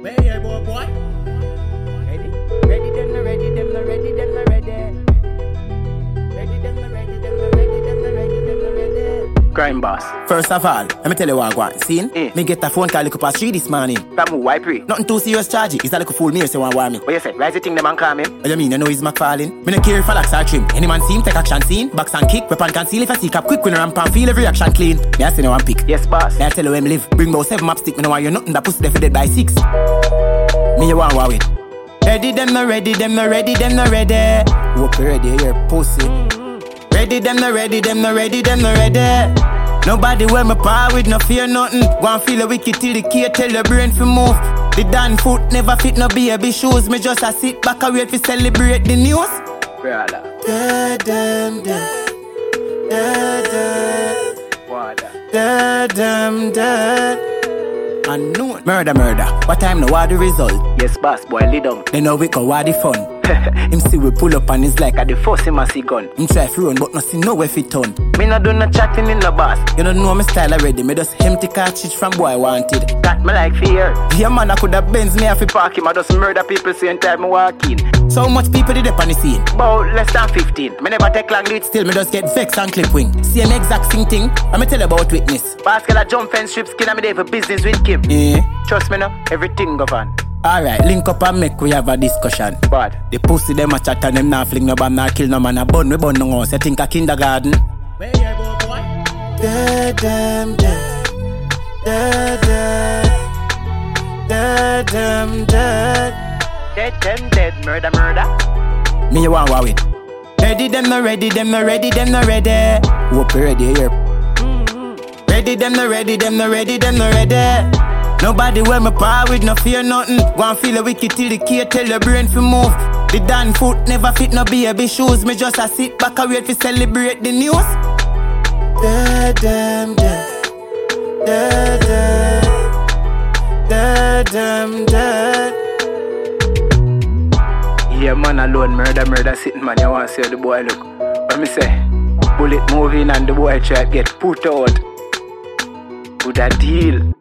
Where you boy? Ready? Ready, them not ready, them not ready, them not ready. Ready, them not ready, them not ready, them not ready, them not ready. Crime boss. First of all, let me tell you what I want. See? Me get a phone call look past 3 this morning. From who? Why pray? Nothing too serious charge. It's a little fool me or say one war me. What you say? Why is the thing them and call me? What you mean? You know he's McFarlane? Me no care if I lax or trim. Any man see him take action scene. Box and kick, weapon conceal. If I see cap quick when ramp and feel every action clean. Me I say no one pick. Yes, boss. Me I tell you him live. Bring about 7 map stick. Me no want you nothing that pussy dead by 6. Me you want war with. Ready them not ready, them not ready, them not ready. Walk ready here pussy. Ready them not ready, them not ready, them not ready. Nobody wear my power with no fear nothing. Go and feel a wicked till the key tell your brain to move. The Dan foot never fit no baby shoes. Me just a sit back and wait to celebrate the news. Brother. Dead. What? Dead. Unknown. Murder. What time no what the result? Yes, boss. Boy, lead on. They know we go what the fun. Him see we pull up and it's like At the first him a see gun. him try to run but nothing know where fit turn. Me not do no chatting in the boss. You don't know my style already. Me just empty cartridge from boy wanted. Got me like fear. Yeah man I coulda Benz me have to Park him, I just murder people same time I walk in. So much people did up on the scene. About less than 15. Me never take long leads. Still me just get vexed and clip wing. Same exact same thing. I'ma tell you about witness. Basket a jump fence strip skin and me there for business with Kim. Yeah. Trust me now, everything go on. Alright, link up and make we have a discussion. Bad. The pussy them a chat and them not fling no bomb, not kill no man. A bun we bun no house. You think a kindergarten? Where you boy? Dead. Dead, murder. Me you want war with. Ready them not ready, them not ready, them not ready. Hope you ready here. Ready them not ready, them not ready, them not ready. Nobody wear my power with no fear nothing. Go and feel a wicked till the key tell your brain to move. The Dan foot never fit no baby shoes. Me just a sit back and wait to celebrate the news. Dead. Yeah, man alone, murder sitting man. You want to see how the boy look. What me say? Bullet moving and the boy try to get put out. Good a deal.